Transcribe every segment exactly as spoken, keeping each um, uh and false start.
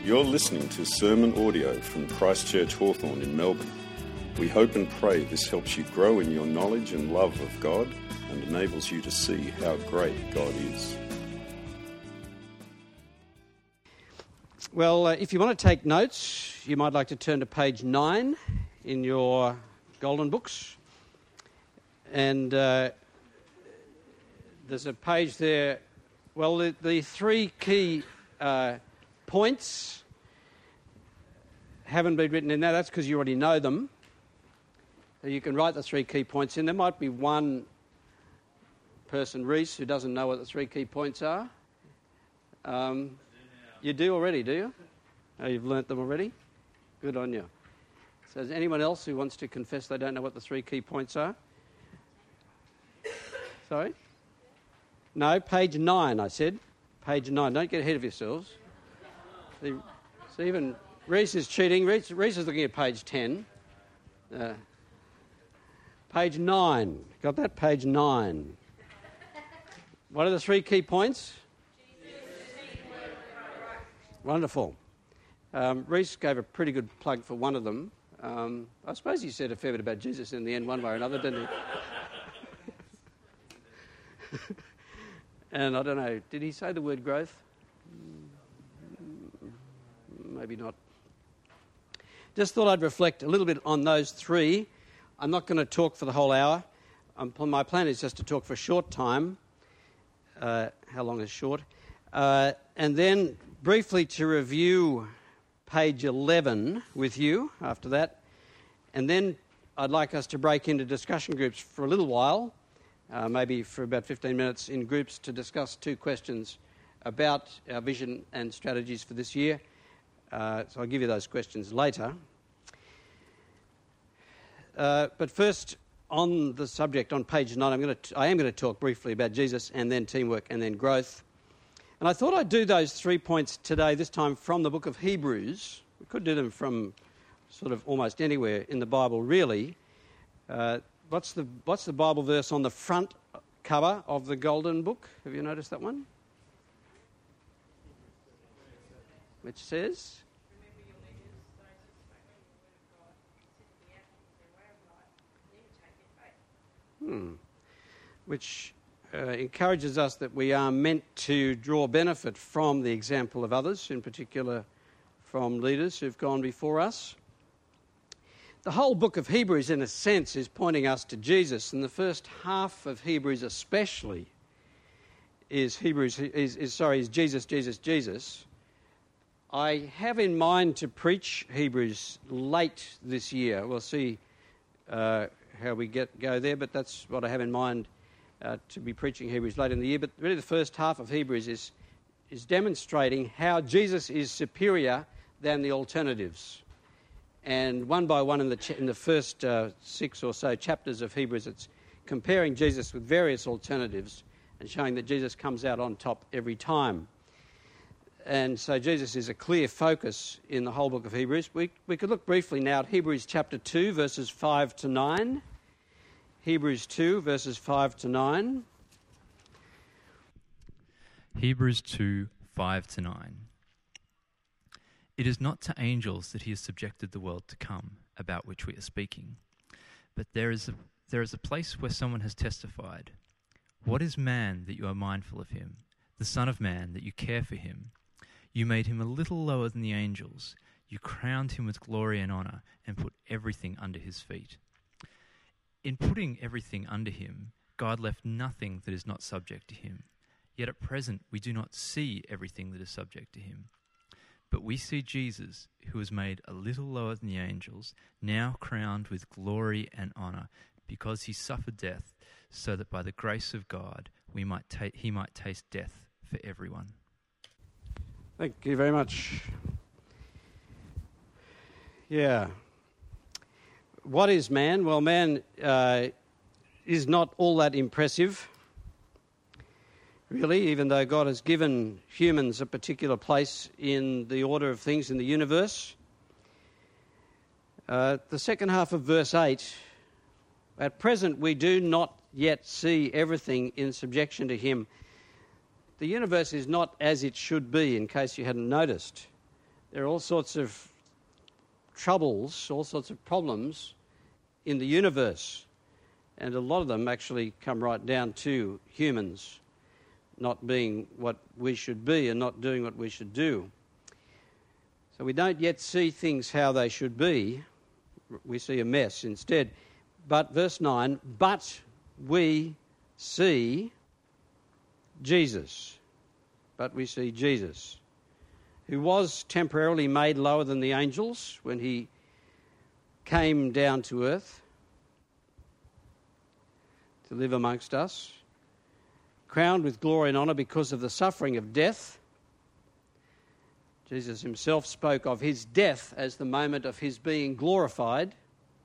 You're listening to sermon audio from Christchurch Hawthorn in Melbourne. We hope and pray this helps you grow in your knowledge and love of God and enables you to see how great God is. Well, uh, if you want to take notes, you might like to turn to page nine in your golden books. And uh, there's a page there. Well, the, the three key uh, points haven't been written in there. That's because you already know them. So you can write the three key points in. There might be one person, Reese, who doesn't know what the three key points are. Um, you do already, do you? Oh, you've learnt them already? Good on you. So is anyone else who wants to confess they don't know what the three key points are? Sorry? No, page nine, I said. Page nine. Don't get ahead of yourselves. See, so even Reese is cheating. Reese, Reese is looking at page ten. Uh, page nine. Got that? Page nine. What are the three key points? Wonderful. Um, Reese gave a pretty good plug for one of them. Um, I suppose he said a fair bit about Jesus in the end, one way or another, didn't he? And I don't know, did he say the word growth? Maybe not. Just thought I'd reflect a little bit on those three. I'm not going to talk for the whole hour. Um, my plan is just to talk for a short time. Uh, how long is short? Uh, and then briefly to review page eleven with you after that. And then I'd like us to break into discussion groups for a little while. Uh, maybe for about fifteen minutes in groups to discuss two questions about our vision and strategies for this year. Uh, so I'll give you those questions later. Uh, but first, on the subject on page nine, I'm going to, I am going to talk briefly about Jesus and then teamwork and then growth. And I thought I'd do those three points today, this time from the book of Hebrews. We could do them from sort of almost anywhere in the Bible, really. Uh, What's the what's the Bible verse on the front cover of the Golden Book? Have you noticed that one? Which says? Hmm. Which uh, encourages us that we are meant to draw benefit from the example of others, in particular from leaders who've gone before us. The whole book of Hebrews, in a sense, is pointing us to Jesus, and the first half of Hebrews especially is Hebrews is, is sorry is Jesus, Jesus, Jesus. I have in mind to preach Hebrews late this year. We'll see uh, how we get go there, but that's what I have in mind uh, to be preaching Hebrews late in the year. But really, the first half of Hebrews is is demonstrating how Jesus is superior than the alternatives. And one by one in the ch- in the first uh, six or so chapters of Hebrews, it's comparing Jesus with various alternatives and showing that Jesus comes out on top every time. And so Jesus is a clear focus in the whole book of Hebrews. We, we could look briefly now at Hebrews chapter two, verses five to nine. Hebrews two, verses five to nine. Hebrews two, five to nine. It is not to angels that he has subjected the world to come, about which we are speaking. But there is a, there is a place where someone has testified. What is man that you are mindful of him, the Son of Man that you care for him? You made him a little lower than the angels. You crowned him with glory and honor and put everything under his feet. In putting everything under him, God left nothing that is not subject to him. Yet at present we do not see everything that is subject to him. But we see Jesus, who was made a little lower than the angels, now crowned with glory and honor, because he suffered death, so that by the grace of God we might ta- he might taste death for everyone. Thank you very much. Yeah. What is man? Well, man uh, is not all that impressive, really, even though God has given humans a particular place in the order of things in the universe. Uh, the second half of verse eight, at present we do not yet see everything in subjection to him. The universe is not as it should be, in case you hadn't noticed. There are all sorts of troubles, all sorts of problems in the universe, and a lot of them actually come right down to humans not being what we should be and not doing what we should do. So we don't yet see things how they should be. We see a mess instead. But verse nine, but we see Jesus. But we see Jesus, who was temporarily made lower than the angels when he came down to earth to live amongst us, crowned with glory and honour because of the suffering of death. Jesus himself spoke of his death as the moment of his being glorified,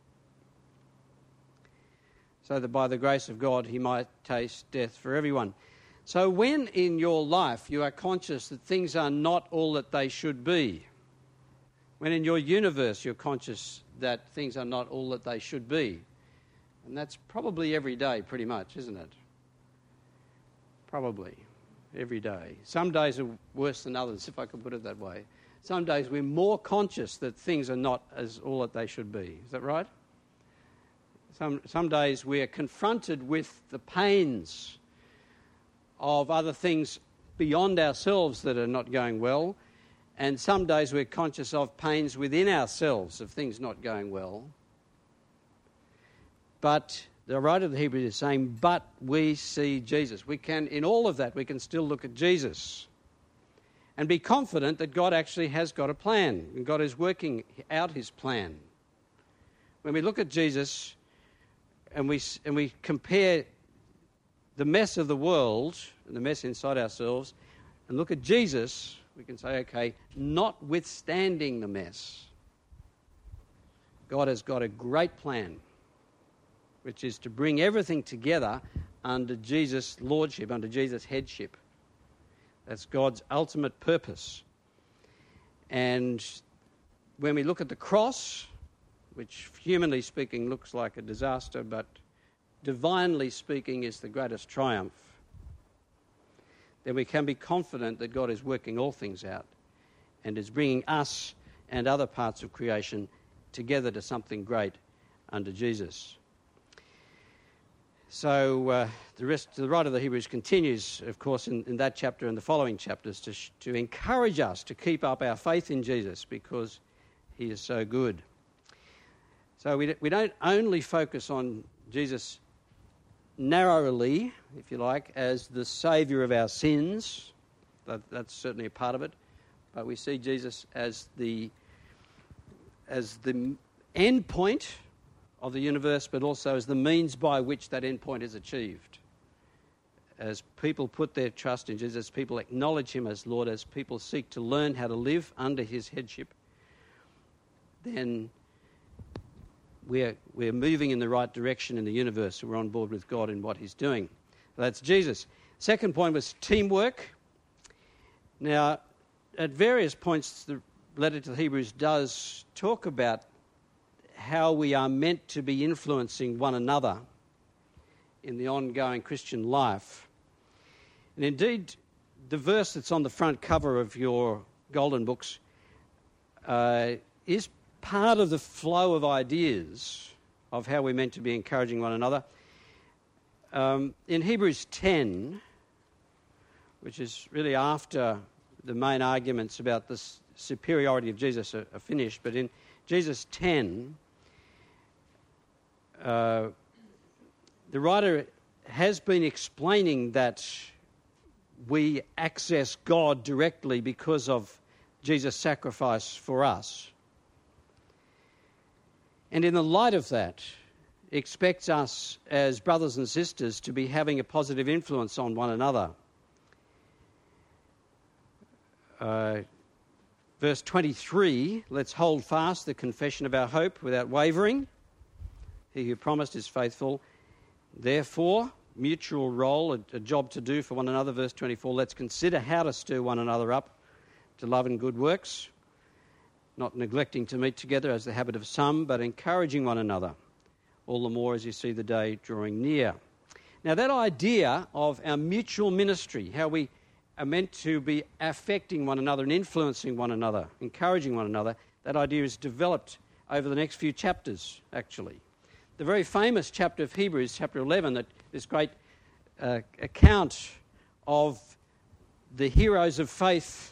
so that by the grace of God he might taste death for everyone. So when in your life you are conscious that things are not all that they should be, when in your universe you're conscious that things are not all that they should be, and that's probably every day pretty much, isn't it? Probably every day. Some days are worse than others, if I could put it that way. Some days we're more conscious that things are not as all that they should be. Is that right? Some, some days we are confronted with the pains of other things beyond ourselves that are not going well, and some days we're conscious of pains within ourselves of things not going well. But the writer of the Hebrews is saying, but we see Jesus. We can, in all of that, we can still look at Jesus and be confident that God actually has got a plan, and God is working out his plan. When we look at Jesus and we and we compare the mess of the world and the mess inside ourselves and look at Jesus, we can say, okay, notwithstanding the mess, God has got a great plan, which is to bring everything together under Jesus' lordship, under Jesus' headship. That's God's ultimate purpose. And when we look at the cross, which humanly speaking looks like a disaster, but divinely speaking is the greatest triumph, then we can be confident that God is working all things out and is bringing us and other parts of creation together to something great under Jesus. So uh, the rest, the writer of the Hebrews continues, of course, in, in that chapter and the following chapters to, sh- to encourage us to keep up our faith in Jesus because he is so good. So we, we don't only focus on Jesus narrowly, if you like, as the saviour of our sins. That, that's certainly a part of it. But we see Jesus as the, as the end point of the universe, but also as the means by which that end point is achieved. As people put their trust in Jesus, people acknowledge him as Lord, as people seek to learn how to live under his headship, then we're, we're moving in the right direction in the universe. We're on board with God in what he's doing. That's Jesus. Second point was teamwork. Now, at various points, the letter to the Hebrews does talk about how we are meant to be influencing one another in the ongoing Christian life. And indeed, the verse that's on the front cover of your Golden Books uh, is part of the flow of ideas of how we're meant to be encouraging one another. Um, in Hebrews ten, which is really after the main arguments about the superiority of Jesus are, are finished, but in Jesus ten, uh, the writer has been explaining that we access God directly because of Jesus' sacrifice for us. And in the light of that, expects us as brothers and sisters to be having a positive influence on one another. Uh, verse twenty-three, let's hold fast the confession of our hope without wavering. He who promised is faithful. Therefore, mutual role, a, a job to do for one another. Verse twenty-four, let's consider how to stir one another up to love and good works, not neglecting to meet together as the habit of some, but encouraging one another, all the more as you see the day drawing near. Now, that idea of our mutual ministry, how we are meant to be affecting one another and influencing one another, encouraging one another. That idea is developed over the next few chapters, actually. The very famous chapter of Hebrews, chapter eleven, that this great uh, account of the heroes of faith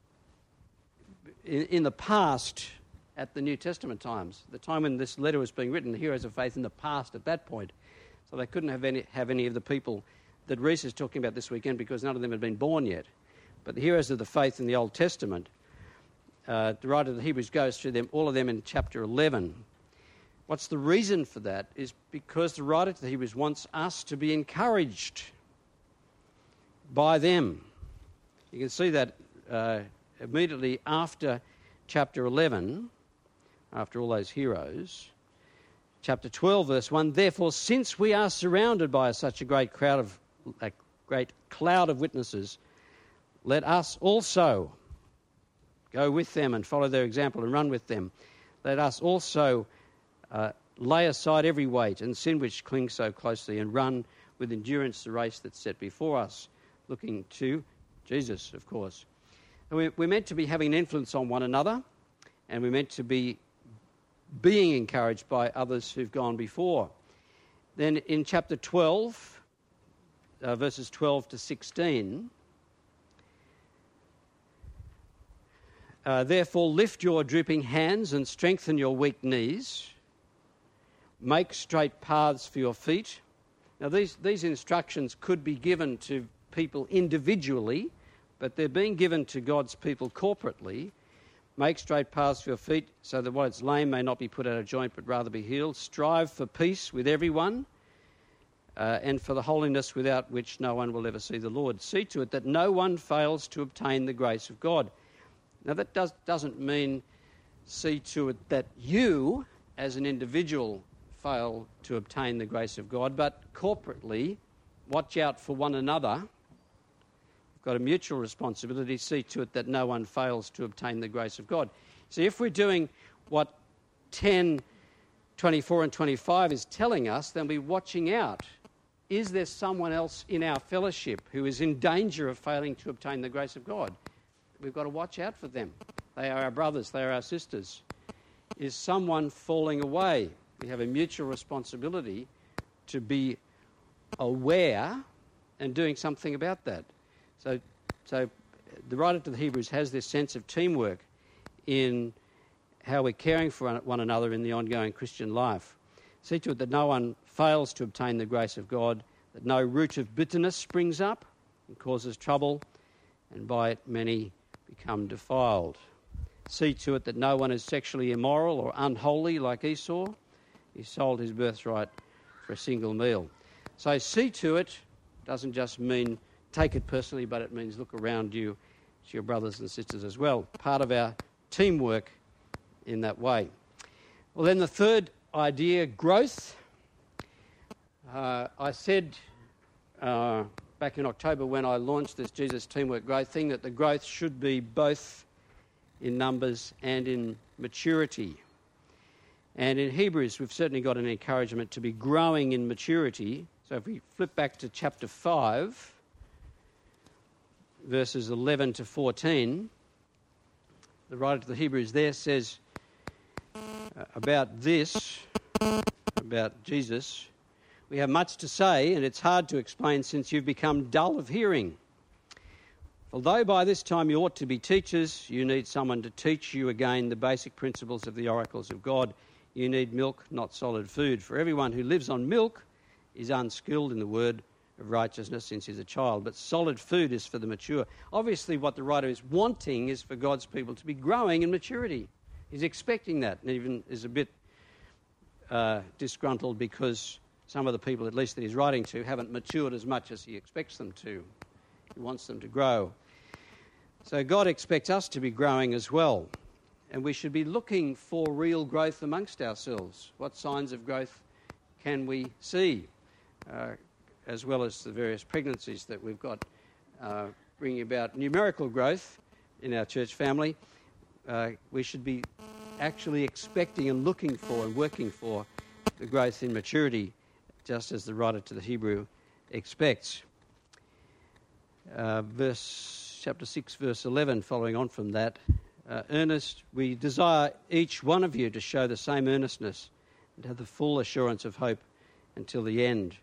in, in the past at the New Testament times, the time when this letter was being written, the heroes of faith in the past at that point. So they couldn't have any, have any of the people that Reese is talking about this weekend because none of them had been born yet. But the heroes of the faith in the Old Testament, uh, the writer of the Hebrews goes through them, all of them in chapter eleven. What's the reason for that is because the writer of the Hebrews wants us to be encouraged by them. You can see that uh, immediately after chapter eleven, after all those heroes. Chapter twelve, verse one, therefore, since we are surrounded by such a great crowd of a great cloud of witnesses, let us also go with them and follow their example and run with them. Let us also uh, lay aside every weight and sin which clings so closely and run with endurance the race that's set before us, looking to Jesus, of course. And we're meant to be having an influence on one another, and we're meant to be being encouraged by others who've gone before. Then in chapter twelve, uh, verses twelve to sixteen, uh, therefore lift your drooping hands and strengthen your weak knees. Make straight paths for your feet. Now these, these instructions could be given to people individually, but they're being given to God's people corporately. Make straight paths for your feet, so that what is lame may not be put out of joint, but rather be healed. Strive for peace with everyone, uh, and for the holiness without which no one will ever see the Lord. See to it that no one fails to obtain the grace of God. Now that does, doesn't mean see to it that you, as an individual, fail to obtain the grace of God, but corporately, watch out for one another. Got a mutual responsibility, see to it that no one fails to obtain the grace of God. See, if we're doing what ten, twenty-four and twenty-five is telling us, then we're watching out. Is there someone else in our fellowship who is in danger of failing to obtain the grace of God? We've got to watch out for them. They are our brothers, they are our sisters. Is someone falling away? We have a mutual responsibility to be aware and doing something about that. So, so the writer to the Hebrews has this sense of teamwork in how we're caring for one another in the ongoing Christian life. See to it that no one fails to obtain the grace of God, that no root of bitterness springs up and causes trouble, and by it many become defiled. See to it that no one is sexually immoral or unholy like Esau. He sold his birthright for a single meal. So see to it doesn't just mean take it personally, but it means look around you to your brothers and sisters as well. Part of our teamwork in that way. Well, then the third idea, growth. Uh, I said uh, back in October when I launched this Jesus Teamwork Growth thing that the growth should be both in numbers and in maturity. And in Hebrews, we've certainly got an encouragement to be growing in maturity. So if we flip back to chapter five, verses eleven to fourteen, the writer to the Hebrews there says uh, about this, about Jesus, we have much to say, and it's hard to explain since you've become dull of hearing. Although by this time you ought to be teachers, you need someone to teach you again the basic principles of the oracles of God. You need milk, not solid food. For everyone who lives on milk is unskilled in the word of righteousness since he's a child, but solid food is for the mature. Obviously what the writer is wanting is for God's people to be growing in maturity. He's expecting that, and even is a bit uh, disgruntled because some of the people, at least that he's writing to, haven't matured as much as he expects them to. He wants them to grow. So God expects us to be growing as well, and we should be looking for real growth amongst ourselves. What signs of growth can we see? Uh, as well as the various pregnancies that we've got uh, bringing about numerical growth in our church family, uh, we should be actually expecting and looking for and working for the growth in maturity, just as the writer to the Hebrew expects. uh, verse chapter six, verse eleven, following on from that. Uh, earnest, we desire each one of you to show the same earnestness and have the full assurance of hope until the end.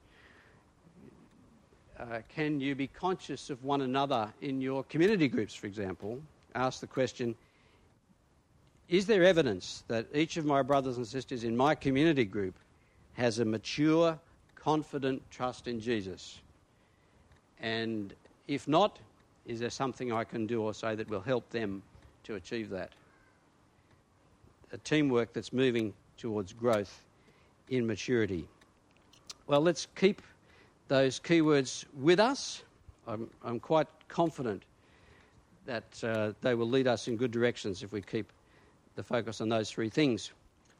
Uh, can you be conscious of one another in your community groups, for example? Ask the question, is there evidence that each of my brothers and sisters in my community group has a mature, confident trust in Jesus? And if not, is there something I can do or say that will help them to achieve that? A teamwork that's moving towards growth in maturity. Well, let's keep those keywords with us. I'm, I'm quite confident that uh, they will lead us in good directions if we keep the focus on those three things.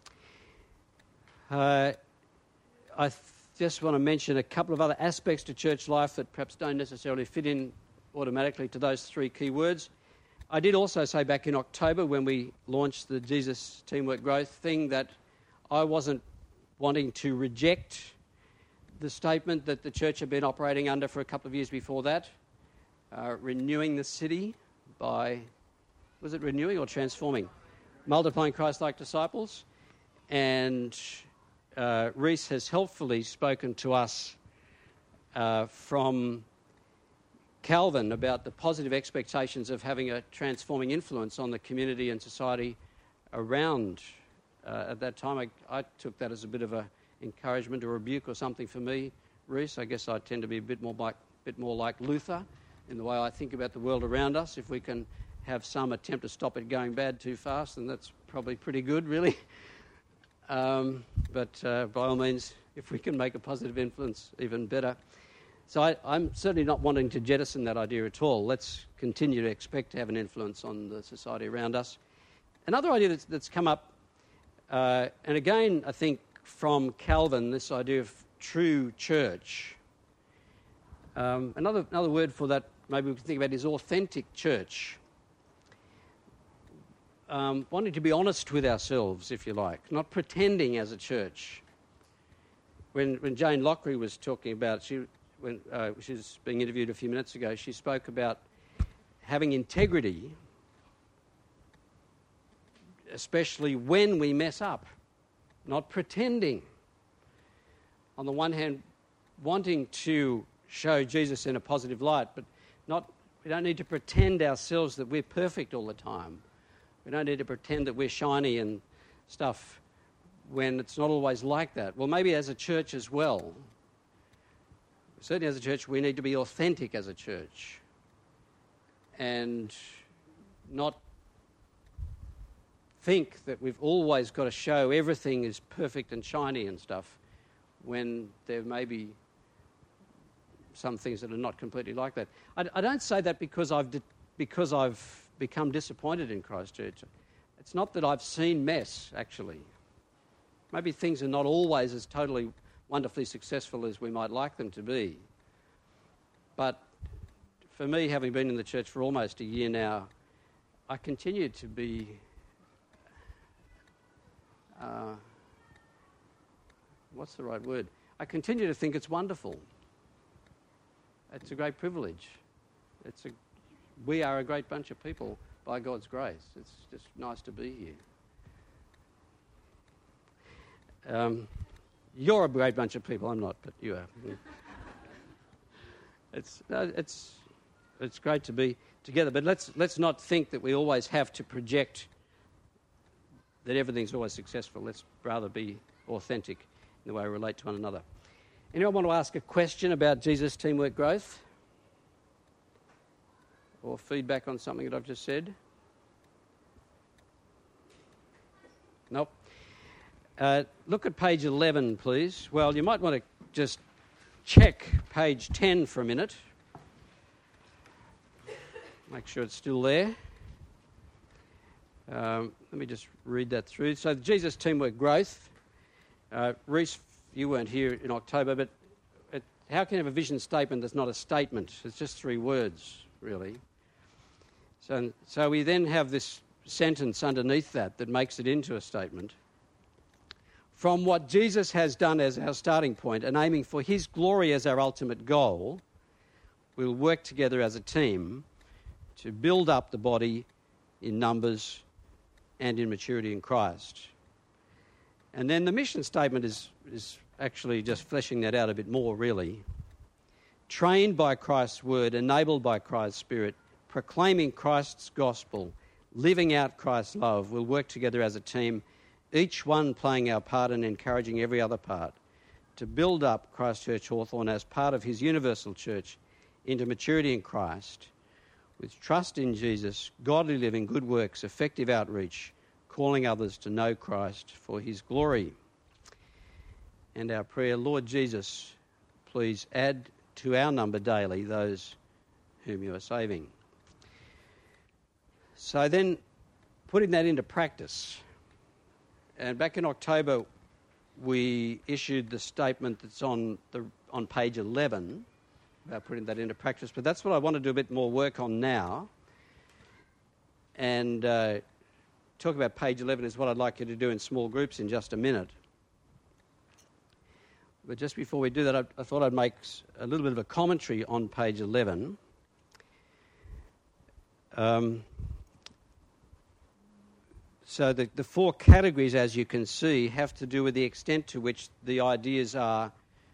Uh, I th- just want to mention a couple of other aspects to church life that perhaps don't necessarily fit in automatically to those three key words. I did also say back in October when we launched the Jesus Teamwork Growth thing that I wasn't wanting to reject the statement that the church had been operating under for a couple of years before that, uh, renewing the city by, was it renewing or transforming? Multiplying Christ-like disciples. And uh, Reese has helpfully spoken to us uh, from Calvin about the positive expectations of having a transforming influence on the community and society around. Uh, at that time, I, I took that as a bit of a encouragement or rebuke or something for me, Reese. I guess I tend to be a bit more like, bit more like Luther in the way I think about the world around us. If we can have some attempt to stop it going bad too fast, then that's probably pretty good, really. Um, but uh, by all means, if we can make a positive influence, even better. So I, I'm certainly not wanting to jettison that idea at all. Let's continue to expect to have an influence on the society around us. Another idea that's, that's come up, uh, and again, I think from Calvin, this idea of true church. Um, another another word for that maybe we can think about is authentic church. Um, wanting to be honest with ourselves, if you like, not pretending as a church. When when Jane Lockery was talking about, she when uh, she was being interviewed a few minutes ago, she spoke about having integrity, especially when we mess up. Not pretending. On the one hand, wanting to show Jesus in a positive light, but not. We don't need to pretend ourselves that we're perfect all the time. We don't need to pretend that we're shiny and stuff when it's not always like that. Well, maybe as a church as well. Certainly as a church, we need to be authentic as a church and not think that we've always got to show everything is perfect and shiny and stuff when there may be some things that are not completely like that. I, I don't say that because I've di- because I've become disappointed in Christchurch. It's not that I've seen mess, actually. Maybe things are not always as totally wonderfully successful as we might like them to be. But for me, having been in the church for almost a year now, I continue to be Uh, what's the right word? I continue to think it's wonderful. It's a great privilege. It's a, we are a great bunch of people by God's grace. It's just nice to be here. Um, you're a great bunch of people. I'm not, but you are. it's no, it's it's great to be together. But let's let's not think that we always have to project that everything's always successful. Let's rather be authentic in the way we relate to one another. Anyone want to ask a question about Jesus Teamwork Growth? Or feedback on something that I've just said? Nope. Uh, look at page eleven, please. Well, you might want to just check page ten for a minute. Make sure it's still there. Um, let me just read that through. So, Jesus Teamwork Growth. Uh, Reese, you weren't here in October, but it, how can you have a vision statement that's not a statement? It's just three words, really. So, so we then have this sentence underneath that that makes it into a statement. From what Jesus has done as our starting point and aiming for his glory as our ultimate goal, we'll work together as a team to build up the body in numbers and in maturity in Christ. And then the mission statement is, is actually just fleshing that out a bit more, really. Trained by Christ's word, enabled by Christ's spirit, proclaiming Christ's gospel, living out Christ's love, we'll work together as a team, each one playing our part and encouraging every other part, to build up Christchurch Hawthorn as part of his universal church into maturity in Christ, with trust in Jesus, godly living, good works, effective outreach, calling others to know Christ for his glory. And our prayer, Lord Jesus, please add to our number daily those whom you are saving. So then, putting that into practice, and back in October, we issued the statement that's on the on page eleven about putting that into practice. But that's what I want to do a bit more work on now. And uh, talk about page eleven is what I'd like you to do in small groups in just a minute. But just before we do that, I, I thought I'd make a little bit of a commentary on page eleven. Um, So the, the four categories, as you can see, have to do with the extent to which the ideas are,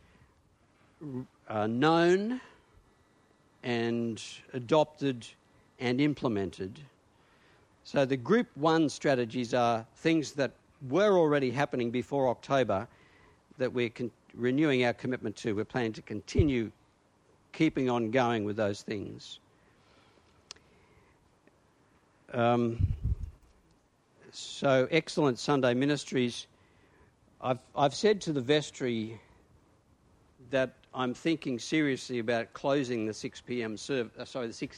are known and adopted and implemented. So the group one strategies are things that were already happening before October that we're con- renewing our commitment to. We're planning to continue keeping on going with those things. Um... So, excellent Sunday ministries. I've I've said to the vestry that I'm thinking seriously about closing the six p.m. service. Uh, sorry, the six.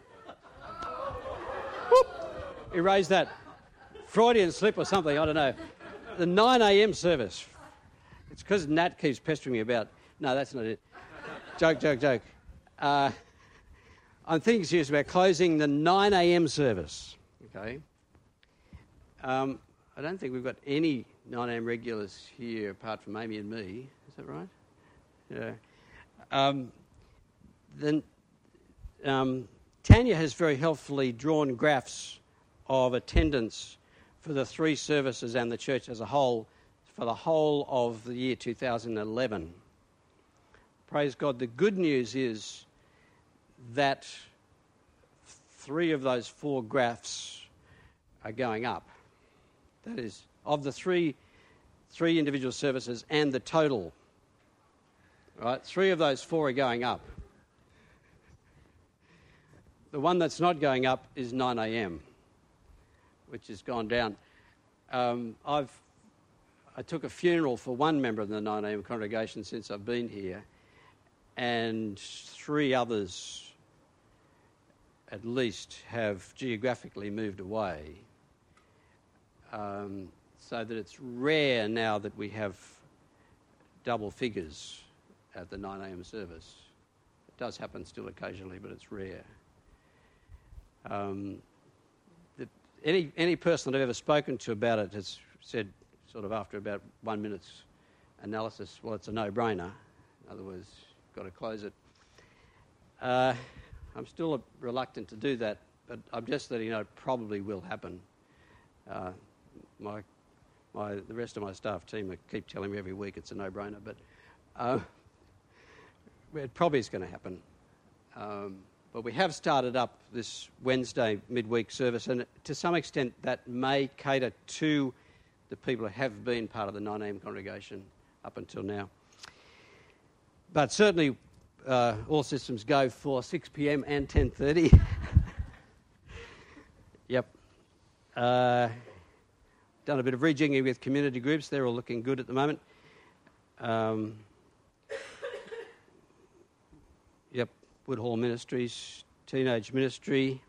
Whoop! Erase that. Freudian slip or something. I don't know. The nine a.m. service. It's because Nat keeps pestering me about. No, that's not it. Joke, joke, joke. Uh, I'm thinking seriously about closing the nine a.m. service. Okay. Um, I don't think we've got any nine a.m. regulars here apart from Amy and me. Is that right? Yeah. Um, then um, Tanya has very helpfully drawn graphs of attendance for the three services and the church as a whole for the whole of the year two thousand eleven. Praise God. The good news is that three of those four graphs are going up. That is, of the three three individual services and the total, right? Three of those four are going up. The one that's not going up is nine a.m., which has gone down. Um, I've I took a funeral for one member of the nine a.m. congregation since I've been here, and three others at least have geographically moved away. Um, so that it's rare now that we have double figures at the nine a.m. service. It does happen still occasionally, but it's rare. Um, the, any any person I've ever spoken to about it has said, sort of after about one minute's analysis, well, it's a no-brainer. In other words, got to close it. Uh, I'm still reluctant to do that, but I'm just letting you know it probably will happen. Uh, My, my, the rest of my staff team keep telling me every week it's a no-brainer, but uh, it probably is going to happen. Um, but we have started up this Wednesday midweek service, and to some extent that may cater to the people who have been part of the nine a.m. congregation up until now. But certainly uh, all systems go for six p.m. and ten thirty. Yep. Uh, Done a bit of rejigging with community groups. They're all looking good at the moment. Um, yep, Woodhall Ministries, Teenage Ministry.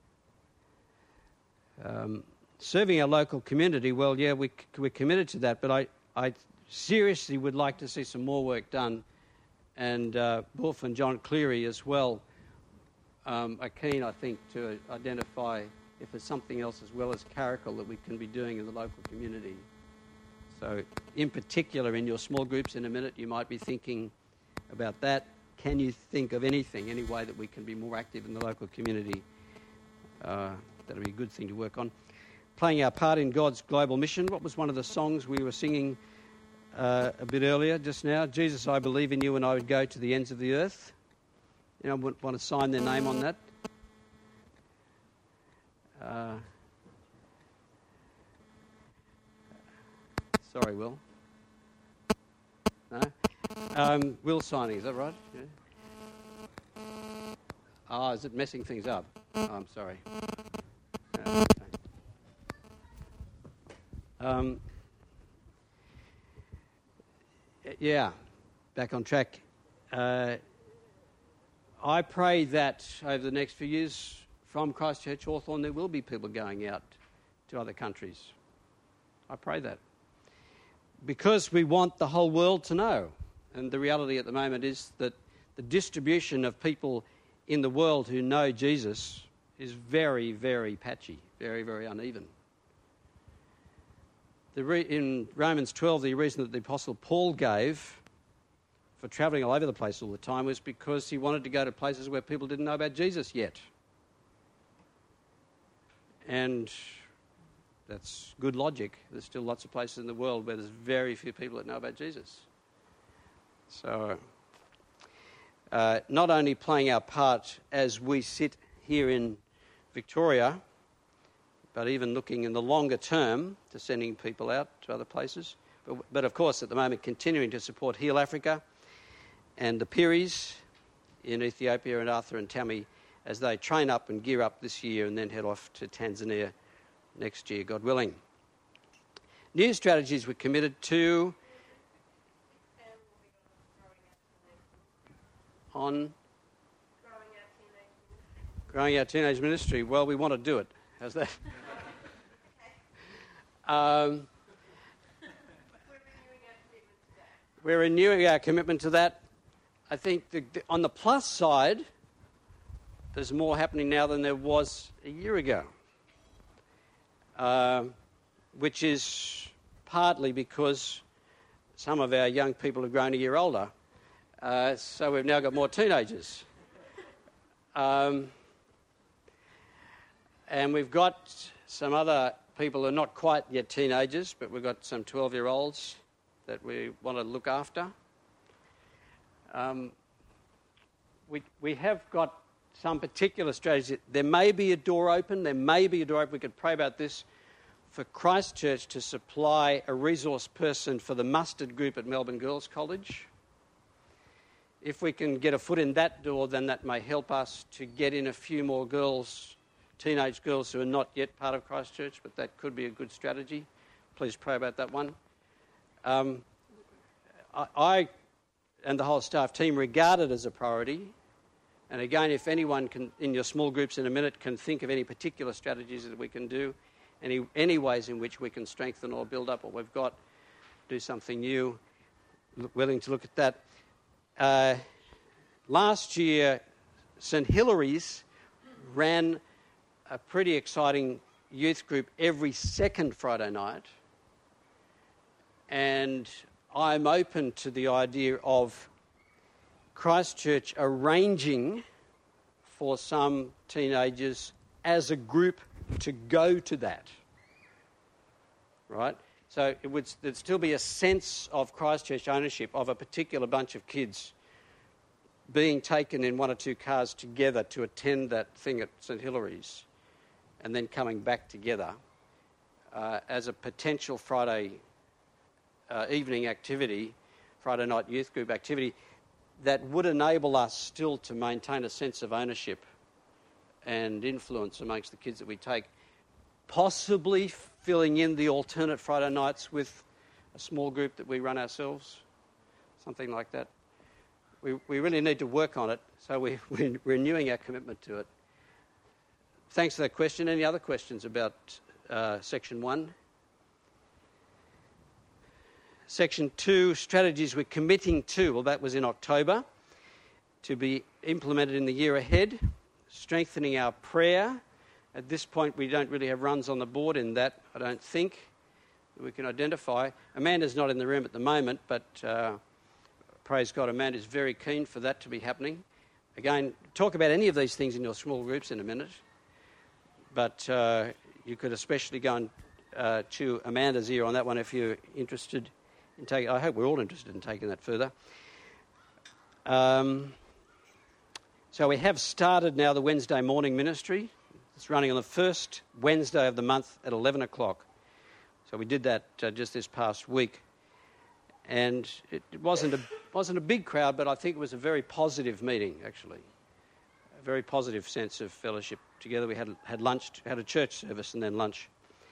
Um, serving our local community, well, yeah, we, we're committed to that, but I, I seriously would like to see some more work done. And uh, Wolf and John Cleary as well um, are keen, I think, to identify if there's something else as well as Caracal that we can be doing in the local community. So in particular in your small groups in a minute you might be thinking about that. can you think of anything, any way that we can be more active in the local community? Uh, that'll be a good thing to work on. Playing our part in God's global mission. What was one of the songs we were singing uh, a bit earlier just now? Jesus, I believe in you and I would go to the ends of the earth. You know, want to sign their name on that? Uh, sorry, Will. No? Um, Will signing, is that right? Yeah. Oh, is it messing things up? Oh, I'm sorry. Uh, okay. Um, yeah, back on track. Uh, I pray that over the next few years from Christchurch Hawthorn there will be people going out to other countries. I pray that. Because we want the whole world to know. And the reality at the moment is that the distribution of people in the world who know Jesus is very, very patchy, very, very uneven. The re- in Romans twelve, the reason that the Apostle Paul gave for travelling all over the place all the time was because he wanted to go to places where people didn't know about Jesus yet. And that's good logic. There's still lots of places in the world where there's very few people that know about Jesus. So, uh, not only playing our part as we sit here in Victoria, but even looking in the longer term to sending people out to other places. But, but of course, at the moment, continuing to support Heal Africa and the Piris in Ethiopia and Arthur and Tammy as they train up and gear up this year and then head off to Tanzania next year, God willing. New strategies we're committed to on growing our teenage ministry. Well, we want to do it. How's that? um, we're renewing our commitment to that. I think the, the, on the plus side, there's more happening now than there was a year ago, uh, which is partly because some of our young people have grown a year older, uh, so we've now got more teenagers. Um, and we've got some other people who are not quite yet teenagers, but we've got some twelve-year-olds that we want to look after. Um, we we have got some particular strategies. There may be a door open. There may be a door open. We could pray about this for Christchurch to supply a resource person for the mustard group at Melbourne Girls College. If we can get a foot in that door, then that may help us to get in a few more girls, teenage girls who are not yet part of Christchurch, but that could be a good strategy. Please pray about that one. Um, I, I and the whole staff team regard it as a priority. And again, if anyone can, in your small groups in a minute, can think of any particular strategies that we can do, any, any ways in which we can strengthen or build up what we've got, do something new, willing to look at that. Uh, last year, St Hilary's ran a pretty exciting youth group every second Friday night. And I'm open to the idea of Christchurch arranging for some teenagers as a group to go to that, right? So it would there'd still be a sense of Christchurch ownership of a particular bunch of kids being taken in one or two cars together to attend that thing at St Hilary's and then coming back together uh, as a potential Friday uh, evening activity, Friday night youth group activity, that would enable us still to maintain a sense of ownership and influence amongst the kids that we take, possibly filling in the alternate Friday nights with a small group that we run ourselves, something like that. We we really need to work on it, so we, we're renewing our commitment to it. Thanks for that question. Any other questions about uh, section one? Section two, strategies we're committing to. Well, that was in October, to be implemented in the year ahead. Strengthening our prayer. At this point, we don't really have runs on the board in that, I don't think, that we can identify. Amanda's not in the room at the moment, but uh, praise God, Amanda is very keen for that to be happening. Again, talk about any of these things in your small groups in a minute. But uh, you could especially go and uh, chew Amanda's ear on that one if you're interested in taking. I hope we're all interested in taking that further. Um, so we have started now the Wednesday morning ministry. It's running on the first Wednesday of the month at eleven o'clock. So we did that uh, just this past week. And it, it wasn't a wasn't a big crowd, but I think it was a very positive meeting, actually. A very positive sense of fellowship together. We had had lunch, had a church service and then lunch.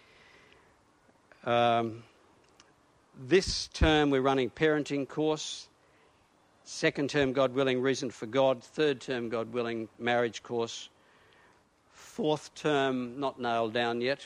Um, this term we're running parenting course. Second term, God willing, Reason for God. Third term, God willing, marriage course. Fourth term, not nailed down yet.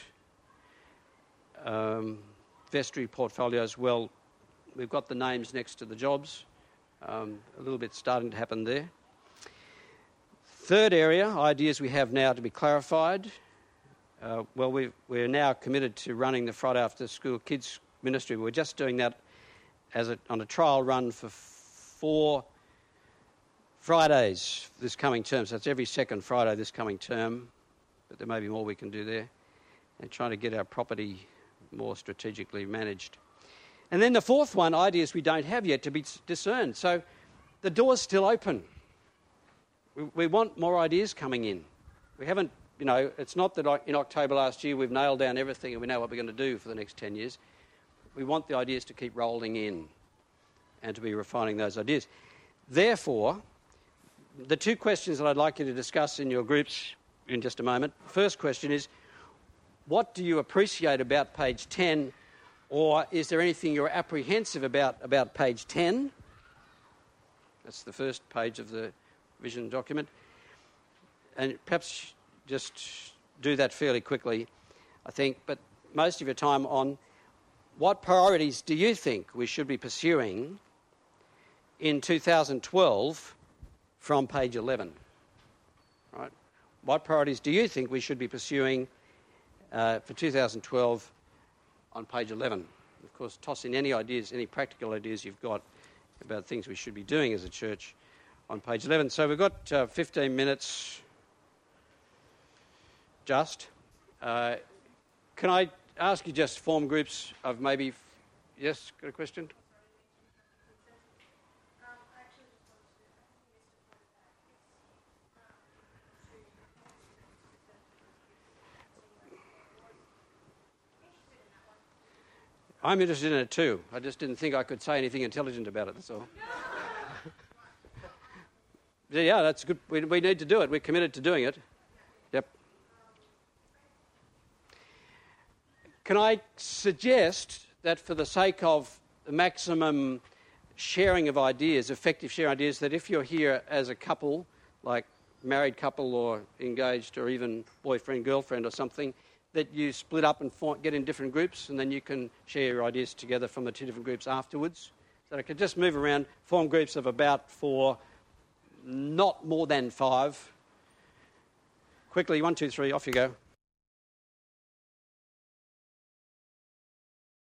Um, vestry portfolios, well, we've got the names next to the jobs. Um, a little bit starting to happen there. Third area, ideas we have now to be clarified. Uh, well, we've, we're now committed to running the Friday after school kids ministry. We're just doing that as a, on a trial run for four Fridays this coming term. So it's every second Friday this coming term. But there may be more we can do there. And trying to get our property more strategically managed. And then the fourth one, ideas we don't have yet to be discerned. So the door's still open. We, we want more ideas coming in. We haven't, you know, it's not that in October last year we've nailed down everything and we know what we're going to do for the next ten years. We want the ideas to keep rolling in and to be refining those ideas. Therefore, the two questions that I'd like you to discuss in your groups in just a moment. First question is, what do you appreciate about page ten? Or is there anything you're apprehensive about about page ten? That's the first page of the vision document. And perhaps just do that fairly quickly, I think. But most of your time on what priorities do you think we should be pursuing in two thousand twelve from page eleven? Right? What priorities do you think we should be pursuing uh, for two thousand twelve on page eleven? Of course, toss in any ideas, any practical ideas you've got about things we should be doing as a church on page eleven. So we've got uh, fifteen minutes just. Uh, can I ask you just form groups of maybe... F- yes, got a question? I'm interested in it too. I just didn't think I could say anything intelligent about it, that's all. Yeah, that's good. We, we need to do it. We're committed to doing it. Yep. Can I suggest that for the sake of the maximum sharing of ideas, effective sharing of ideas, that if you're here as a couple, like married couple or engaged or even boyfriend, girlfriend or something, that you split up and form, get in different groups, and then you can share your ideas together from the two different groups afterwards. So I could just move around, form groups of about four, not more than five. Quickly, one, two, three, off you go.